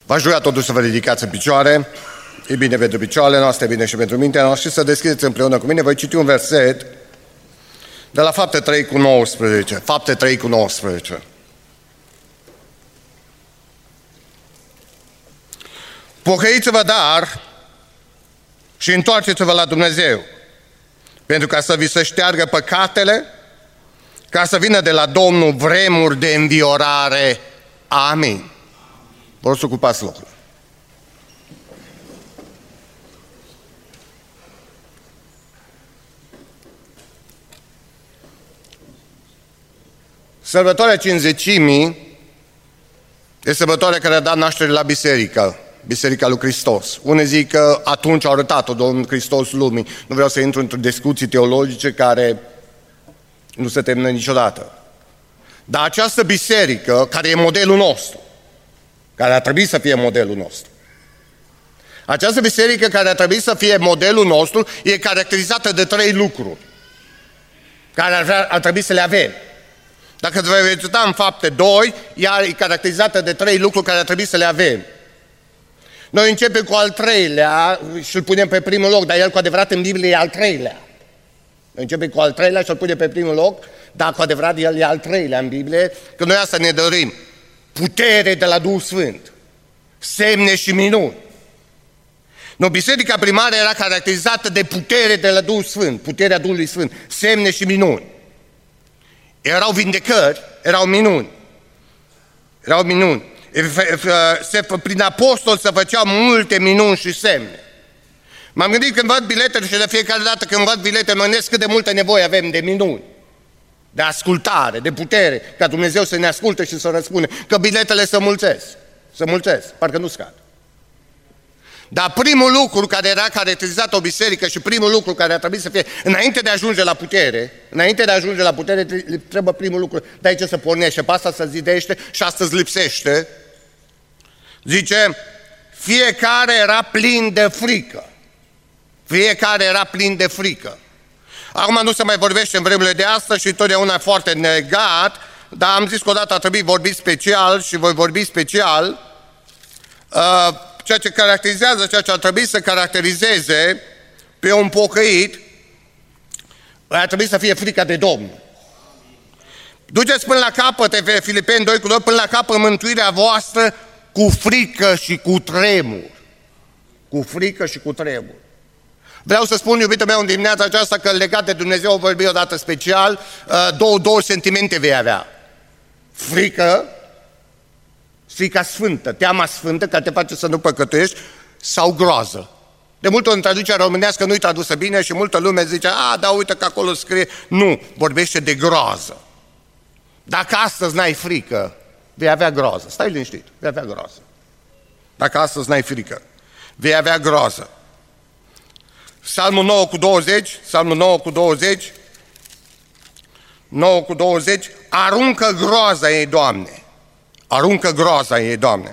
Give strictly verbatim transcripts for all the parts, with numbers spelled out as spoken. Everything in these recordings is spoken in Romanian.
V-aș ruga totuși să vă ridicați în picioare. E bine pentru picioarele noastre, e bine și pentru mintea noastră și să deschideți împreună cu mine. Voi citi un verset de la Fapte trei cu nouăsprezece. Fapte trei cu nouăsprezece. Pocăiți-vă dar și întoarceți-vă la Dumnezeu, pentru ca să vi se șteargă păcatele, ca să vină de la Domnul vremuri de înviorare. Amin. Vă rog să ocupați locul. Sărbătoarea Cincizecimii e sărbătoarea care a dat naștere la biserică, Biserica lui Hristos. Unii zic că atunci a arătat-o Domnul Hristos lumii. Nu vreau să intru într-o discuții teologice care nu se termină niciodată. Dar această biserică, care e modelul nostru, care ar trebui să fie modelul nostru, această biserică care ar trebui să fie modelul nostru, e caracterizată de trei lucruri care ar, vrea, ar trebui să le avem. Dacă vă veți uita în Fapte doi, ea e caracterizată de trei lucruri care ar trebui să le avem. Noi începem cu al treilea și îl punem pe primul loc, dar el cu adevărat în Biblie e al treilea. Noi începem cu al treilea și îl punem pe primul loc, dar cu adevărat el e al treilea în Biblie, că noi asta ne dorim. Putere de la Duhul Sfânt, semne și minuni. No, biserica primară era caracterizată de putere de la Duhul Sfânt, puterea Duhului Sfânt, semne și minuni. Erau vindecări, erau minuni. Erau minuni. Prin apostol se făceau multe minuni și semne. M-am gândit când văd biletele și de fiecare dată când văd bilete, mă gândesc cât de multă nevoie avem de minuni, de ascultare, de putere, ca Dumnezeu să ne asculte și să răspundă, că biletele se mulțesc, se mulțesc, parcă nu scad. Dar primul lucru care era caracterizat o biserică și primul lucru care ar trebui să fie, înainte de a ajunge la putere, înainte de a ajunge la putere, trebuie primul lucru, de aici să pornește, pe asta se zidește și astăzi lipsește. Zice, fiecare era plin de frică. Fiecare era plin de frică. Acum nu se mai vorbește în vremurile de astăzi și întotdeauna foarte negat, dar am zis că odată ar trebui vorbit special și voi vorbi special uh, ceea ce caracterizează, ceea ce ar trebui să caracterizeze pe un pocăit, ar trebui să fie frica de Domnul. Duceți până la capăt, Filipeni doi cu doi, până la capăt mântuirea voastră cu frică și cu tremur. Cu frică și cu tremur. Vreau să spun, iubitul meu, în dimineața aceasta, că legat de Dumnezeu o vorbi odată special, două, două sentimente vei avea. Frică, frica sfântă, teama sfântă, care te face să nu păcătuiești, sau groază. De multe ori în traducerea românească nu-i tradusă bine și multă lume zice, a, da, uite că acolo scrie. Nu, vorbește de groază. Dacă astăzi n-ai frică, vei avea groază. Stai liniștit, vei avea groază. Dacă astăzi n-ai frică, vei avea groază. Psalmul nouă cu douăzeci, Psalmul nouă cu douăzeci, nouă cu douăzeci, aruncă groaza ei, Doamne. Aruncă groaza ei, Doamne.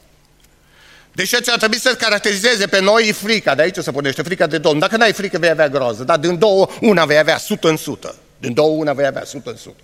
Deci ce ar trebui să caracterizeze pe noi e frica, de aici se punește frica de Domnul. Dacă n-ai frică, vei avea groază, dar din două, una vei avea sută în sută. Din două, una vei avea sută în sută.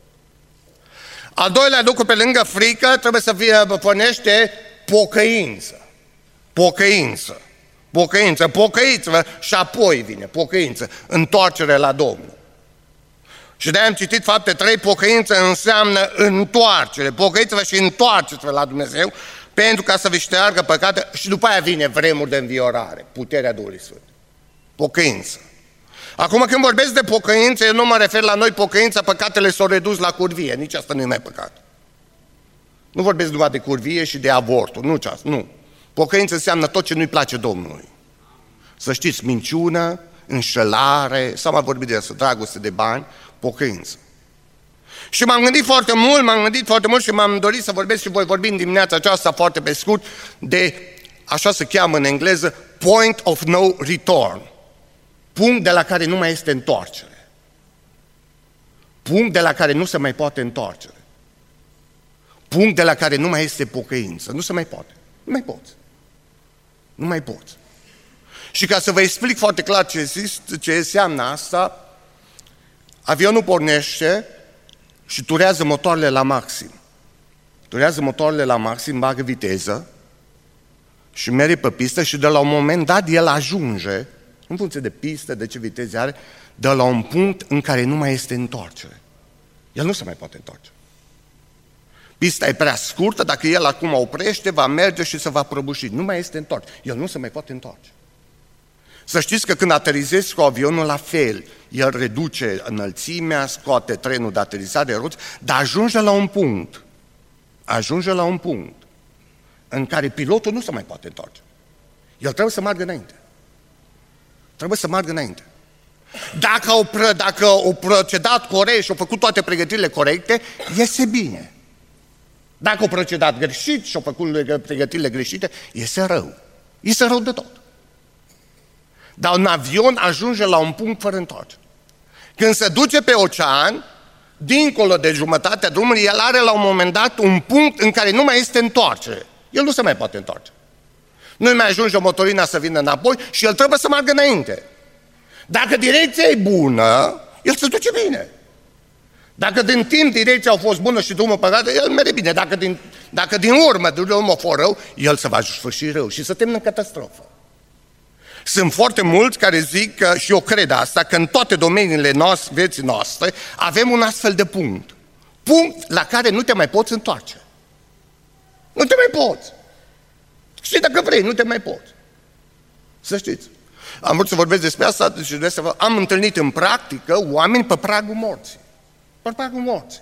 Al doilea lucru, pe lângă frică, trebuie să fie, pornește pocăință. Pocăință. Pocăință. Pocăiți-vă și apoi vine pocăință. Întoarcere la Domnul. Și de-aia am citit Fapte trei, pocăință înseamnă întoarcere. Pocăiți-vă și întoarceți-vă la Dumnezeu pentru ca să vi șteargă păcate și după aia vine vremuri de înviorare, puterea Duhului Sfânt. Pocăință. Acum când vorbesc de pocăință, eu nu mă refer la noi pocăința, păcatele s-au redus la curvie, nici asta nu e mai păcat. Nu vorbesc numai de curvie și de avortul, nu ce asta, nu. Pocăință înseamnă tot ce nu-i place Domnului. Să știți, minciună, înșelare, s-a mai vorbit de asta, dragoste de bani, pocăință. Și m-am gândit foarte mult, m-am gândit foarte mult și m-am dorit să vorbesc și voi vorbi în dimineața aceasta foarte pe scurt de, așa se cheamă în engleză, point of no return. Punct de la care nu mai este întoarcere. Punct de la care nu se mai poate întoarcere. Punct de la care nu mai este pocăință. Nu se mai poate. Nu mai poți. Nu mai poți. Și ca să vă explic foarte clar ce, ce înseamnă asta, avionul pornește și turează motoarele la maxim. Turează motoarele la maxim, bagă viteză și merge pe pistă și de la un moment dat el ajunge, în funcție de pistă, de ce viteză are, de la un punct în care nu mai este întoarcere. El nu se mai poate întoarce. Pista e prea scurtă, dacă el acum oprește, va merge și se va prăbuși. Nu mai este întoarce. El nu se mai poate întoarce. Să știți că când aterizezi cu avionul, la fel, el reduce înălțimea, scoate trenul de aterizare, roți, dar ajunge la un punct, ajunge la un punct în care pilotul nu se mai poate întoarce. El trebuie să meargă înainte. Trebuie să meargă înainte. Dacă au, pră, dacă au procedat corect și au făcut toate pregătirile corecte, iese bine. Dacă au procedat greșit și au făcut pregătirile greșite, iese rău. Iese rău de tot. Dar un avion ajunge la un punct fără întoarcere. Când se duce pe ocean, dincolo de jumătatea drumului, el are la un moment dat un punct în care nu mai este întoarcere. El nu se mai poate întoarce. Nu mai ajunge motorina să vină înapoi și el trebuie să meargă înainte. Dacă direcția e bună, el se duce bine. Dacă din timp direcția a fost bună și drumul păcat, el merge bine. Dacă din, dacă din urmă drumul a fost rău, el se va sfârși rău și se termină în catastrofă. Sunt foarte mulți care zic, că, și eu cred asta, că în toate domeniile noastre, vieții noastre, avem un astfel de punct. Punct la care nu te mai poți întoarce. Nu te mai poți. Și dacă vrei, nu te mai poți. Să știți. Am vrut să vorbesc despre asta și de să vă... Am întâlnit în practică oameni pe pragul morții. Pe pragul morții.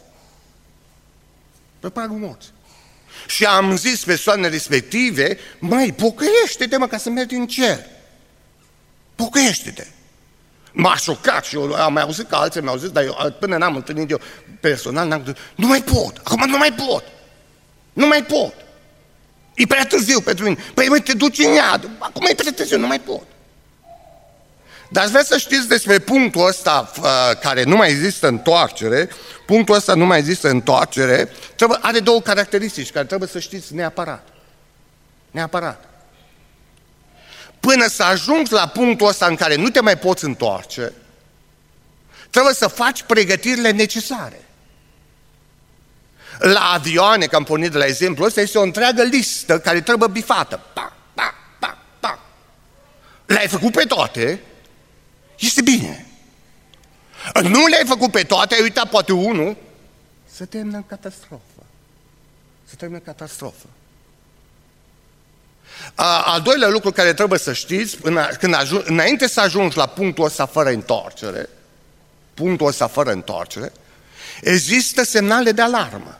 Pe pragul morții. Și am zis persoanele respective, măi, pocăiește-te mă ca să mergi în cer. Pocăiește-te. M-a șocat și eu am mai auzit că alții mi-au zis, dar eu, până n-am întâlnit eu personal, n-am gândit, nu mai pot, acum nu mai pot. Nu mai pot. E prea târziu pentru mine. Păi mă, te duci în iad. Acum e prea târziu, nu mai pot. Dar ați vrea să știți despre punctul ăsta uh, care nu mai există întoarcere. Punctul ăsta nu mai există întoarcere. Trebuie, are două caracteristici care trebuie să știți neapărat. Neapărat. Până să ajungi la punctul ăsta în care nu te mai poți întoarce, trebuie să faci pregătirile necesare. La avioane, că am pornit de la exemplu ăsta, este o întreagă listă care trebuie bifată. Pa, pa, pa, pa. Le-ai făcut pe toate, este bine. Nu le-ai făcut pe toate, ai uitat poate unul, să termină în catastrofă. Să termină în catastrofă. A, al doilea lucru care trebuie să știți, când ajung, înainte să ajungi la punctul ăsta fără întoarcere, punctul ăsta fără întoarcere, există semnale de alarmă.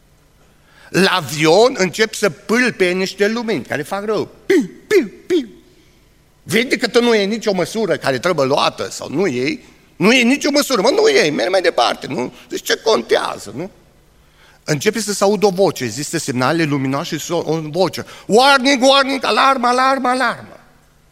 La avion încep să pâlpe niște lumini care fac rău. Piu, piu, piu. Vede că nu e nicio măsură care trebuie luată sau nu e, nu e nicio măsură, mă, nu e, merg mai departe, nu? Deci ce contează, nu? Începe să se audă o voce, există semnale luminoase și o voce. Warning, warning, alarmă, alarmă, alarmă.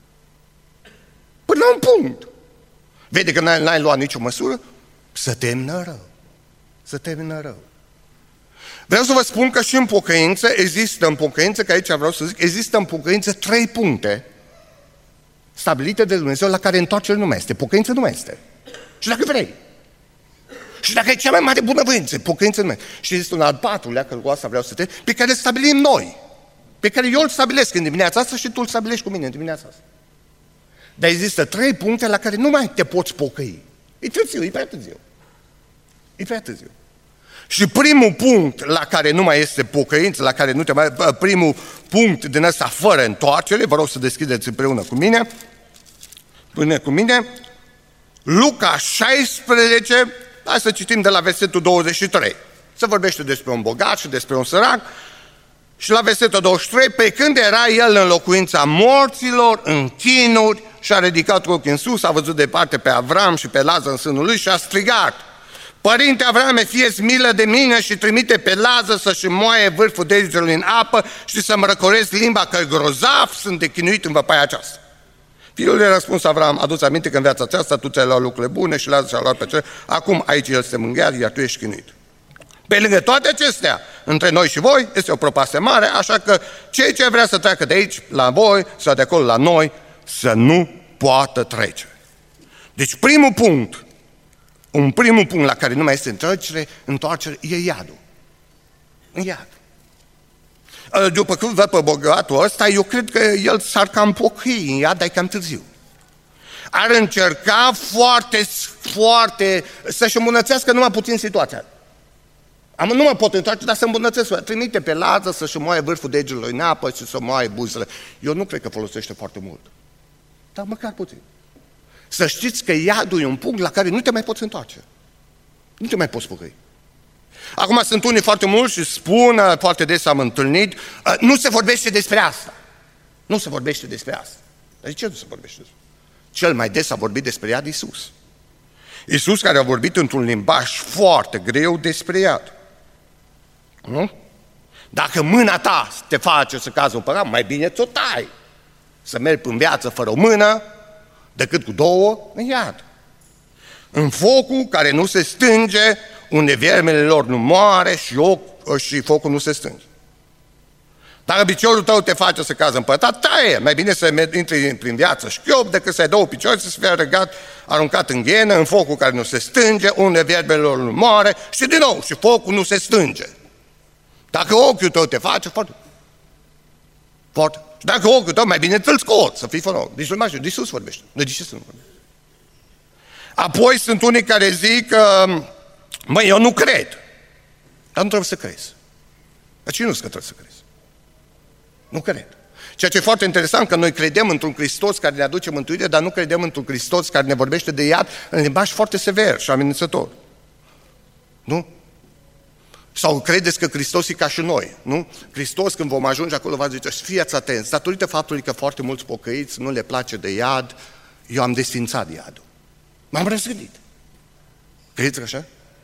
Până la un punct. Vede că n-ai, n-ai luat nicio măsură, să termină rău. Să termină rău. Vreau să vă spun că și în pocăință există în pocăință, că aici vreau să zic, există în pocăință trei puncte stabilite de Dumnezeu la care întoarcere nu mai este. Pocăință nu mai este. Și dacă vrei. Și dacă e cea mai mare bunăvoință, pocăință nu mai este. Și există un al patrulea, că cu asta vreau să te... pe care îl stabilim noi. Pe care eu îl stabilesc în dimineața asta și tu îl stabilești cu mine în dimineața asta. Dar există trei puncte la care nu mai te poți pocăi. E târziu, e prea târziu. E prea târziu. Și primul punct la care nu mai este pocăință, la care nu te mai... primul punct din ăsta fără întoarcere, vă rog să deschideți împreună cu mine, până cu mine, Luca șaisprezece, hai să citim de la versetul douăzeci și trei. Se vorbește despre un bogat și despre un sărac. Și la versetul douăzeci și trei, pe când era el în locuința morților, în chinuri, și-a ridicat ochii în sus, a văzut departe pe Avram și pe Lazar în sânul lui și a strigat: Părinte Avrame, fie-ți milă de mine și trimite pe Lazar să-și moaie vârful degetului în apă și să-mi răcoresc limba, că grozav sunt de chinuit în văpaia aceasta. Fiul i-a răspuns Avram: adu-ți aminte că în viața aceasta tu ți-ai luat lucrurile bune și Lazar și-a luat pe cele. Acum aici el se mânghează, iar tu ești chinuit. Pe lângă toate acestea, între noi și voi este o propastie mare, așa că cei ce vrea să treacă de aici la voi sau de acolo la noi, să nu poată trece. Deci primul punct, un primul punct la care nu mai este întoarcere, întoarcere, e iadul. În iad. După când văd pe bogatul ăsta, eu cred că el s-ar cam pocăi în ea, dar e cam târziu. Ar încerca foarte, foarte să-și îmbunătățească numai puțin situația. Am, nu mă pot întoarce, dar să îmbunătățesc. Trimite pe Lazar să-și moaie vârful degetului în apă și să moaie buzele. Eu nu cred că folosește foarte mult. Dar măcar puțin. Să știți că iadul e un punct la care nu te mai poți întoarce. Nu te mai poți pocăi. Acum sunt unii foarte mulți și spun, foarte des am întâlnit, nu se vorbește despre asta. Nu se vorbește despre asta. Dar de ce nu se vorbește despre asta? Cel mai des a vorbit despre iad Iisus. Iisus care a vorbit într-un limbaj foarte greu despre iad. Nu? Dacă mâna ta te face să cazi în păcat, mai bine ți-o tai. Să mergi în viață fără o mână, decât cu două, în iad. În focul care nu se stânge, unde viermele lor nu moare și, oc, și focul nu se stânge. Dacă piciorul tău te face să cazi în păcat, taie! Mai bine să intri prin viață șchiop decât să ai două picioare să fie arăgat, aruncat în ghenă, în focul care nu se stânge, unde viermele lor nu moare și din nou, și focul nu se stânge. Dacă ochiul tău te face, foarte... foarte... Și dacă ochiul tău, mai bine ți-l scoți, să fii fără ochi. Deci nu mai știu, de Iisus vorbește. De ce să nu vorbește? Apoi sunt unii care zic că, măi, eu nu cred. Dar nu trebuie să crezi. Dar ce nu că trebuie să crezi? Nu cred. Ceea ce e foarte interesant, că noi credem într-un Hristos care ne aduce mântuire, dar nu credem într-un Hristos care ne vorbește de iad în limbaj foarte sever și amenințător. Nu? Sau credeți că Hristos e ca și noi, nu? Hristos, când vom ajunge acolo, va zice, fiați atenți, datorită faptului că foarte mulți pocăiți nu le place de iad, eu am desfințat iadul. M-am răzgândit. Credeți că așa?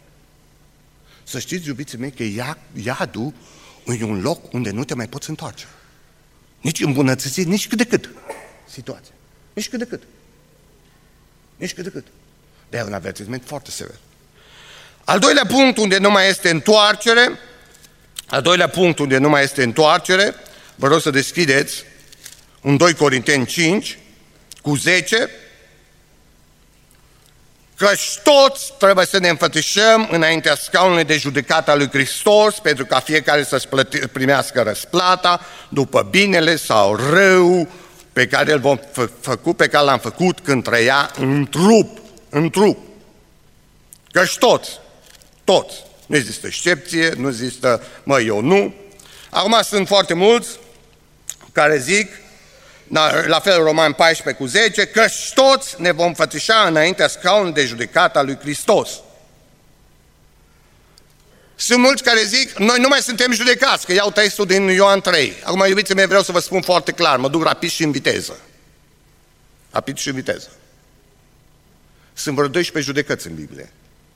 Să știți, iubiții mei, că iadul e un loc unde nu te mai poți întoarce. Nici îmbunătățit, nici cât de cât situația. Nici cât de cât. Nici cât de cât. De aia un avertisment foarte sever. Al doilea punct unde nu mai este întoarcere, al doilea punct unde nu mai este întoarcere, vă rog să deschideți în doi Corinteni cinci cu zece, căci toți trebuie să ne înfățișăm înaintea scaunului de judecată a lui Hristos, pentru ca fiecare să-și primească răsplata după binele sau rău pe care îl vom fă, făcut, pe care l-am făcut când trăia în trup, în trup. Căci toți, toți, nu există excepție, nu există, mă, eu nu. Acum sunt foarte mulți care zic, la fel Romani paisprezece cu zece, căci toți ne vom fățișa înaintea scaunului de judecată a lui Hristos. Sunt mulți care zic, noi nu mai suntem judecați, că iau textul din Ioan trei. Acum, iubiții mei, vreau să vă spun foarte clar, mă duc rapid și în viteză. Rapid și în viteză. Sunt vreo doisprezece judecăți în Biblie.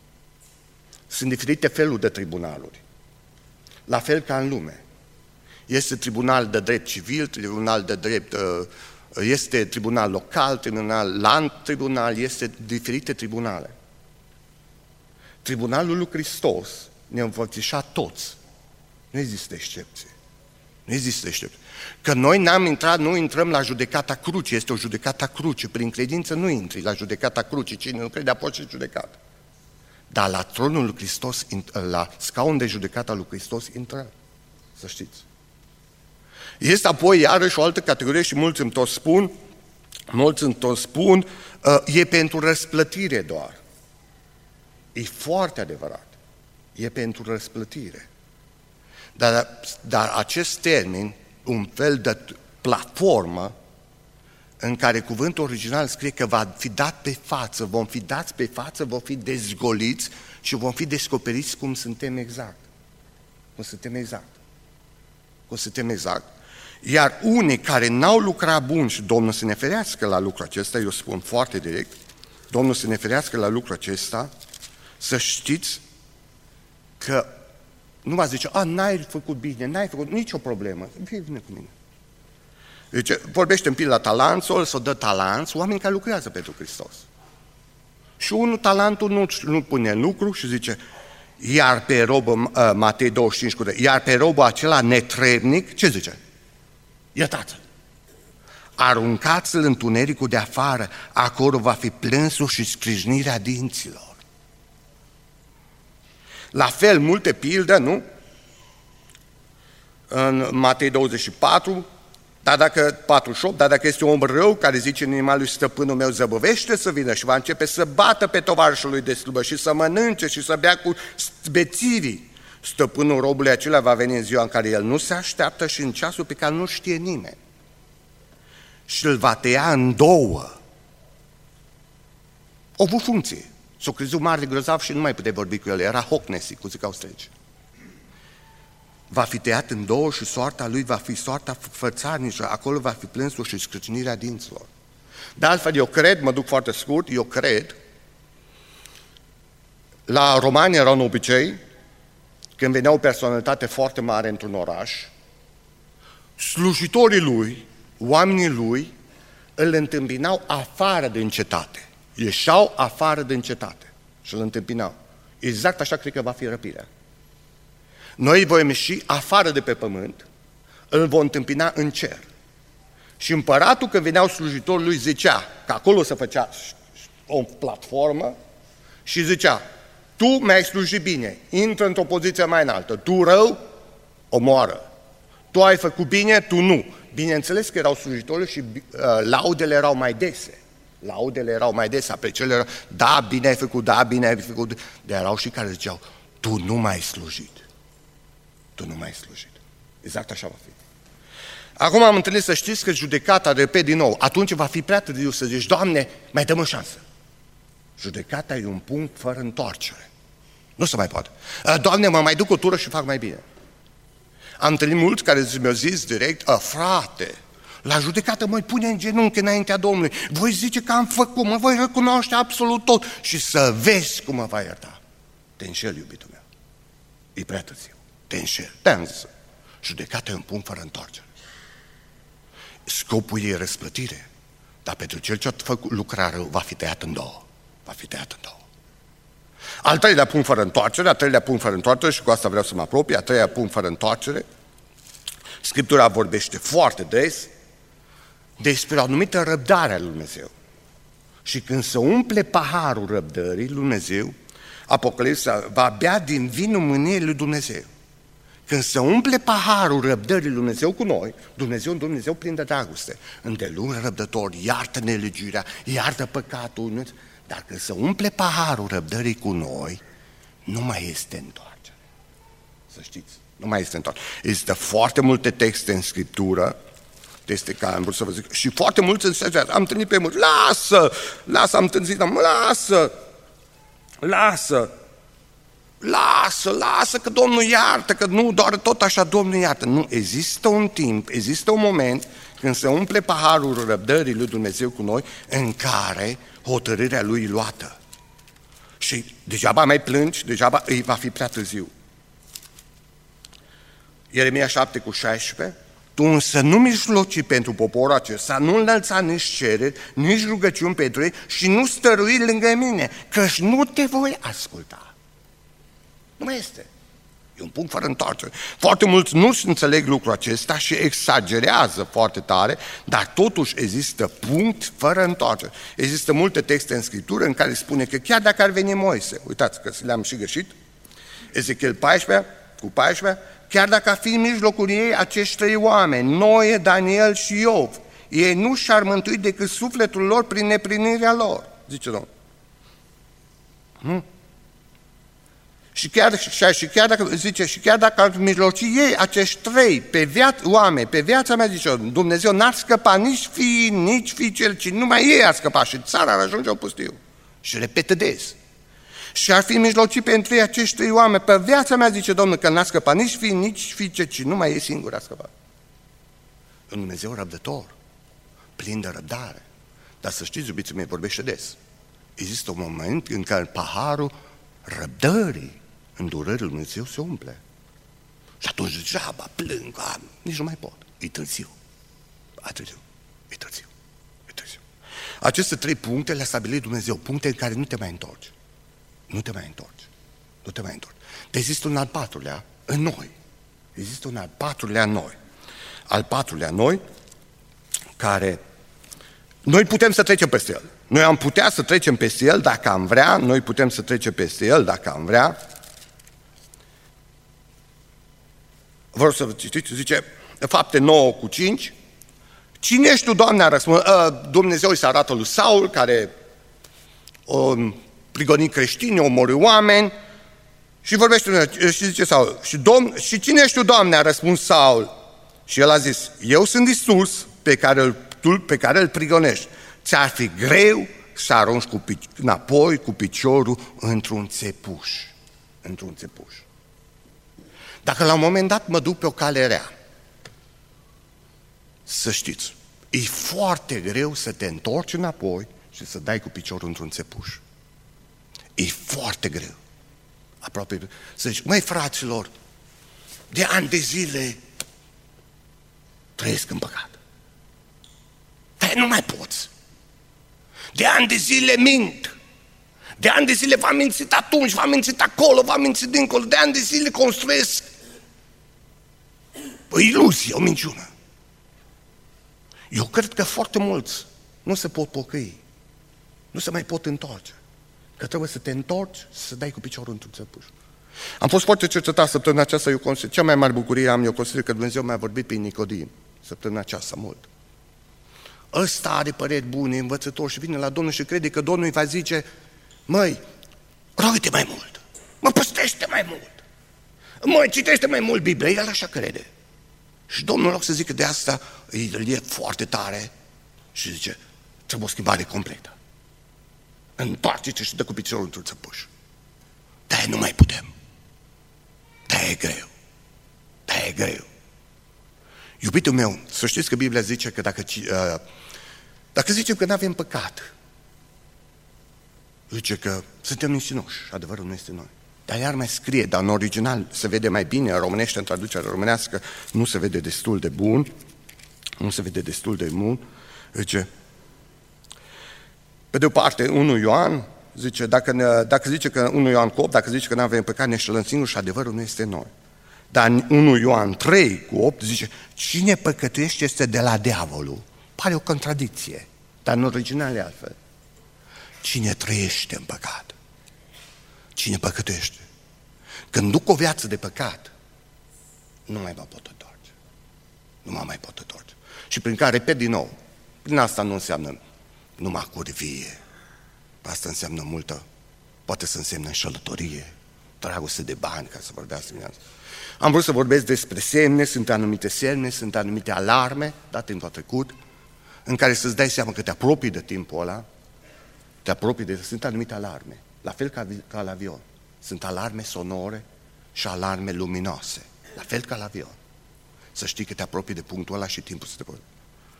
Sunt diferite feluri de tribunaluri. La fel ca în lume. Este tribunal de drept civil, tribunal de drept, este tribunal local, tribunal land, tribunal, este diferite tribunale. Tribunalul lui Hristos ne-a învățișat toți. Nu există excepție. Nu există excepție. Că noi n-am intrat, nu intrăm la judecata crucii, este o judecata crucii. Prin credință nu intri la judecata crucii, cine nu crede a fost și judecat. Dar la tronul lui Hristos, la scaun de judecată al lui Hristos intră. Să știți. Este apoi iarăși o altă categorie și mulți îmi tot spun, mulți îmi tot spun, e pentru răsplătire doar. E foarte adevărat. E pentru răsplătire. Dar, dar acest termen, un fel de platformă în care cuvântul original scrie că va fi dat pe față, vom fi dați pe față, vom fi dezgoliți și vom fi descoperiți cum suntem exact. Cum suntem exact. Cum suntem exact. Iar unii care n-au lucrat bun și Domnul să ne ferească la lucrul acesta, eu spun foarte direct, Domnul să ne ferească la lucrul acesta, să știți că nu va zice, a, n-ai făcut bine, n-ai făcut, nicio problemă, vine cu mine. Deci, vorbește în pil la talanțul, să dă talanți, oameni care lucrează pentru Hristos. Și unul, talentul nu, nu pune în lucru și zice, iar pe robul, Matei douăzeci și cinci, cu de, iar pe robul acela netrebnic, ce zice? Iertați-l. Aruncați-l în întunericul de afară, acolo va fi plânsul și scrijnirea dinților. La fel, multe pilde, nu? în Matei douăzeci și patru, dar dacă, patruzeci și opt, dar dacă este un om rău care zice în inima lui stăpânul meu zăbovește să vină și va începe să bată pe tovarășul lui de slujbă și să mănânce și să bea cu bețivii, stăpânul robului acela va veni în ziua în care el nu se așteaptă și în ceasul pe care nu știe nimeni. Și îl va tăia în două. O avut funcție. S-o crezut mare de grozav și nu mai putea vorbi cu el. Era Hocnesi, cum zic austrieci. Va fi tăiat în două și soarta lui va fi soarta fățarnică. Acolo va fi plânsul și scrâcinirea dinților. De altfel, eu cred, mă duc foarte scurt, eu cred, la romani era un obicei, când venea o personalitate foarte mare într-un oraș, slujitorii lui, oamenii lui, îl întâmpinau afară din cetate. Ieșeau afară din cetate și îl întâmpinau. Exact așa cred că va fi răpirea. Noi vom ieși afară de pe pământ, îl vom întâmpina în cer. Și împăratul, când veneau slujitorii lui, zicea, că acolo se făcea o platformă și zicea, tu mi-ai slujit bine, intră într-o poziție mai înaltă, tu rău, omoară. Tu ai făcut bine, tu nu. Bineînțeles că erau slujitori și uh, laudele erau mai dese. Laudele erau mai dese, aprecierile erau, da, bine ai făcut, da, bine ai făcut. Dar erau și care ziceau, tu nu mai slujit. Tu nu mai slujit. Exact așa va fi. Acum am întâlnit să știți că judecata, repet din nou, atunci va fi prea târziu să zici, Doamne, mai dăm o șansă. Judecata e un punct fără întoarcere. Nu se mai poate. Doamne, mă mai duc o tură și fac mai bine. Am întâlnit mulți care mi-au zis direct, frate, la judecată mă pune în genunchi înaintea Domnului. Voi zice că am făcut, mă voi recunoaște absolut tot și să vezi cum mă va ierta. Te înșel, iubitul meu. E prea târziu. Te înșel. Te-am zis. Judecata e un punct fără întoarcere. Scopul e răsplătire. Dar pentru cel ce a făcut lucrarea rău va fi tăiat în două. Va fi tăiat în două. Al treilea punct fără întoarcere, al treilea punct fără întoarcere, și cu asta vreau să mă apropii, al treilea punct fără întoarcere, Scriptura vorbește foarte des despre o anumită răbdare a lui Dumnezeu. Și când se umple paharul răbdării lui Dumnezeu, Apocalipsa va bea din vinul mâniei lui Dumnezeu. Când se umple paharul răbdării lui Dumnezeu cu noi, Dumnezeu un Dumnezeu plin de dragoste, îndelung răbdător, iartă nelegiuirea, iartă păcatul, dar când se umple paharul răbdării cu noi, nu mai este întoarcere. Să știți, nu mai este întoarcere. Există foarte multe texte în Scriptură, texte care am vrut să vă zic, și foarte mulți înțelegeți. Am întâlnit pe mulți, lasă, lasă, am întâlnit, lasă, lasă, lasă, lasă că Domnul iartă, că nu doar tot așa Domnul iartă. Nu, există un timp, există un moment când se umple paharul răbdării lui Dumnezeu cu noi, în care hotărârea lui e luată. Și degeaba mai plângi, degeaba îi va fi prea târziu. Ieremia șapte cu șaisprezece, tu însă nu mijloci pentru poporul acesta, nu înălța nici cereri, nici rugăciuni pentru ei și nu stărui lângă mine, căci nu te voi asculta. Nu mai este. E un punct fără întoarcere. Foarte mulți nu înțeleg lucrul acesta și exagerează foarte tare, dar totuși există punct fără întoarcere. Există multe texte în Scriptură în care spune că chiar dacă ar veni Moise, uitați că le-am și găsit, Ezechiel paisprezece cu paisprezece, chiar dacă ar fi în mijlocul ei acești trei oameni, Noe, Daniel și Iov, ei nu și-ar mântui decât sufletul lor prin neprinirea lor, zice Domnul. Hmm? Și chiar, și chiar dacă, zice, și chiar dacă ar mijloci ei acești trei pe viața, oameni, pe viața mea, zice Dumnezeu, n-ar scăpa nici fii, nici fiicel, ci numai ei ar scăpa și țara ar ajunge o pustiu. Și repetă des. Și ar fi mijlocit pentru ei acești trei oameni, pe viața mea, zice Domnul, că n-ar scăpa nici fii, nici fiice, ci numai ei singuri ar scăpa. Un Dumnezeu răbdător, plin de răbdare. Dar să știți, iubiții mei, vorbește des. Există un moment în care paharul răbdării, îndurării lui Dumnezeu se umple. Și atunci degeaba plâng, a, nici nu mai pot. E târziu. E târziu. E târziu. E târziu. Aceste trei puncte le-a stabilit Dumnezeu, puncte în care nu te mai întorci. Nu te mai întorci. Nu te mai întorci. Dar există un al patrulea în noi. Există un al patrulea în noi. Al patrulea în noi, care noi putem să trecem peste el. Noi am putea să trecem peste el dacă am vrea, noi putem să trecem peste el dacă am vrea. Vreau să vă citiți, zice, Fapte nouă cu cinci. Cine ești tu, Doamne? A răspuns, Dumnezeu îi se arată lui Saul, care o prigonit creștini, omorâ oameni, și vorbește și zice Saul, și, Domn, și cine ești tu, Doamne? A răspuns Saul. Și el a zis, eu sunt Iisus pe care îl, tu, pe care îl prigonești. Ți-ar fi greu să arunci cu, înapoi cu piciorul într-un țepuș. Într-un țepuș. Dacă la un moment dat mă duc pe o cale rea, să știți, e foarte greu să te întorci înapoi și să dai cu piciorul într-un țepuș. E foarte greu. Aproape să zici, măi fraților, de ani de zile trăiesc în păcat. Dar nu mai poți. De ani de zile mint. De ani de zile v-am mințit atunci, v-am mințit acolo, v-am mințit dincolo. De ani de zile construiesc o iluzie, o minciună. Eu cred că foarte mulți nu se pot pocăi. Nu se mai pot întoarce. Că trebuie să te întorci, să dai cu piciorul într-un țepuș. Am fost foarte cercetat săptămâna aceasta, eu consider, cea mai mare bucurie am, eu consider că Dumnezeu mi-a vorbit pe Nicodim săptămâna aceasta mult. Ăsta are păreri bune, învățător și vine la Domnul și crede că Domnul îi va zice, măi, roagă-te mai mult, mă păstește mai mult, măi, citește mai mult Biblia, el așa crede. Și Domnul, în loc să zică de asta, îl e foarte tare și zice, trebuie o schimbare completă. Întoarce-te și dă cu piciorul într-un țăpuș. De-aia nu mai putem. De-aia e greu. De-aia e greu. Iubitul meu, să știți că Biblia zice că dacă, uh, dacă zicem că nu avem păcat, zice că suntem mincinoși, adevărul nu este noi. Dar iar mai scrie, dar în original se vede mai bine, în românește, în traducerea românească, nu se vede destul de bun, nu se vede destul de bun, zice, pe de o parte, unu Ioan, zice, dacă, ne, dacă zice că unu Ioan cu opt, dacă zice că nu avem păcat, ne înșelăm singuri și adevărul nu este noi. Dar în unu Ioan trei cu opt zice, cine păcătuiește este de la diavolul. Pare o contradicție, dar în original e altfel. Cine trăiește în păcat? Cine păcătuiește? Când duc o viață de păcat, nu mai mă pot întoarce. Nu mă mai pot întoarce. Și prin care, repet din nou, prin asta nu înseamnă numai curvie. Asta înseamnă multă, poate să însemne înșelătorie, dragoste de bani, ca să vorbească dimineața. Am vrut să vorbesc despre semne, sunt anumite semne, sunt anumite alarme, date în tot trecut, în care să-ți dai seama că te apropii de timpul ăla, te apropii de... Sunt anumite alarme, la fel ca, ca la avion. Sunt alarme sonore și alarme luminoase, la fel ca la avion. Să știi că te apropii de punctul ăla și timpul să te apropii.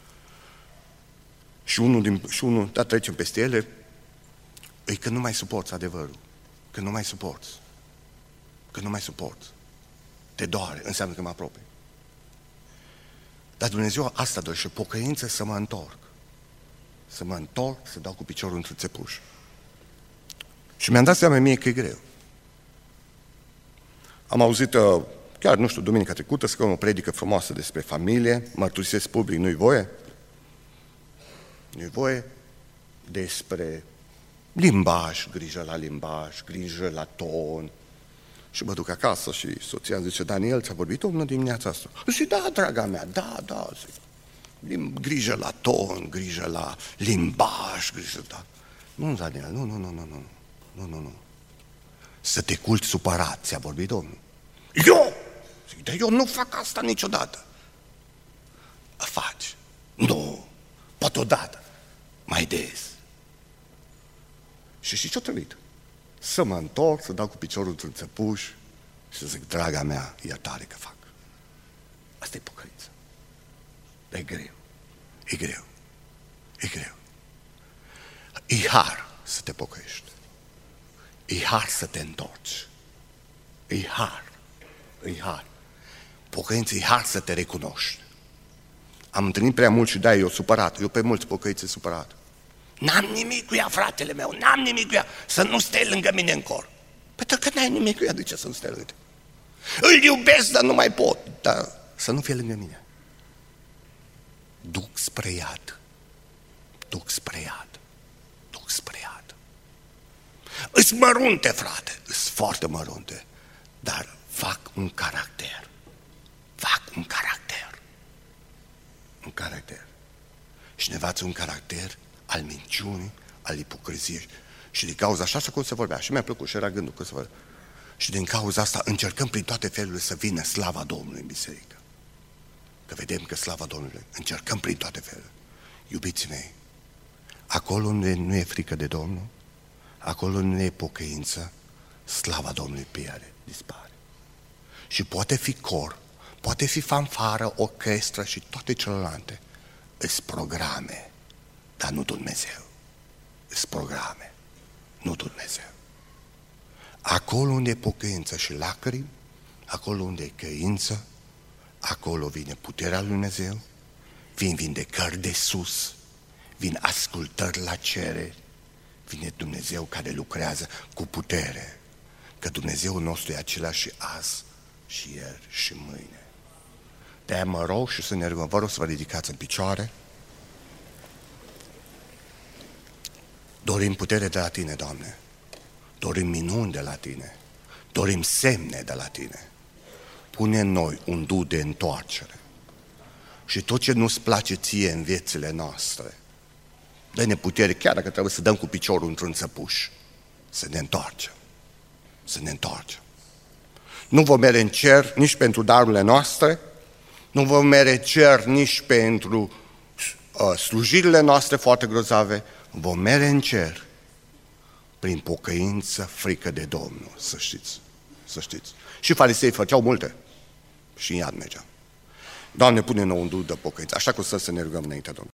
Și unul, din, și unul, da, trecem peste ele, e că nu mai suporți adevărul, că nu mai suporți, că nu mai suporți. Te doare, înseamnă că mă apropii. Dar Dumnezeu asta dorește, pocăință, să mă întorc. Să mă întorc, să dau cu piciorul într-un țepuș. Și mi-am dat seama mie că e greu. Am auzit, chiar, nu știu, duminica trecută, să o predică frumoasă despre familie, mărturisesc public, nu-i voie? Nu-i voie? Despre limbaj, grijă la limbaj, grijă la ton. Și mă duc acasă și soția îmi zice, Daniel, ți-a vorbit omul dimineața asta? Zic, da, draga mea, da, da, zic. Grijă la ton, grijă la limbaj, grijă la... Nu, Daniel, nu, nu, nu, nu, nu, nu, nu, nu. Să te culci supărat, ți-a vorbit Domnul. Eu? Zic, dar eu nu fac asta niciodată. Faci. Nu, poate odată, mai des. Și știi ce-o trebuit? Să mă întorc, să dau cu piciorul într-un țăpuș și să zic, draga mea, iertare că fac. Asta e pocăință. Dar e greu. E greu. E greu. E har să te pocăiești. E har să te întorci. E har. E har. Pocăință e har să te recunoști. Am întâlnit prea mult și de-aia eu supărat. Eu pe mulți pocăiți sunt supărat. N-am nimic cu ea, fratele meu, n-am nimic cu ea, să nu stai lângă mine în cor. Pentru că n-ai nimic cu ea, de ce să nu stai lângă tine? Îl iubesc, dar nu mai pot. Dar să nu fie lângă mine. Duc spre iad. Duc spre iad. Duc spre iad. Îs mărunte, frate, îs foarte mărunte, dar fac un caracter. un caracter. Un caracter. Și ne învață un caracter al minciunii, al ipocriziei. Și din cauza așa cum se vorbea, și mi-a plăcut și era gândul că se vorbea. Și din cauza asta încercăm prin toate felurile să vină slava Domnului în biserică. Că vedem că slava Domnului, încercăm prin toate felurile. Iubiții mei, acolo unde nu e frică de Domnul, acolo unde nu e pocăință, slava Domnului pierde, dispare. Și poate fi cor, poate fi fanfară, orchestră și toate celelalte. Îs programe, dar nu Dumnezeu. Îs programe, nu Dumnezeu. Acolo unde e pocăință și lacrimi, acolo unde e căință, acolo vine puterea lui Dumnezeu, vin vindecări de sus, vin ascultări la cereri, vine Dumnezeu care lucrează cu putere, că Dumnezeul nostru e același și azi, și ieri, și mâine. De-aia mă rog și să ne rugăm, vă rog să vă ridicați în picioare. Dorim putere de la Tine, Doamne. Dorim minuni de la Tine. Dorim semne de la Tine. Pune în noi un duh de întoarcere. Și tot ce nu-ți place Ție în viețile noastre, dă-ne putere, chiar dacă trebuie să dăm cu piciorul într-un țăpuș, să ne întoarcem. Să ne întoarcem. Nu vom mere în cer nici pentru darurile noastre, nu vom mere în cer nici pentru uh, slujirile noastre foarte grozave, vom mere în cer prin pocăință, frică de Domnul, să știți, să știți. Și farisei făceau multe și în iad mergeam. Doamne, pune-ne un duh de pocăință, așa cum să, să ne rugăm înaintea Domnului.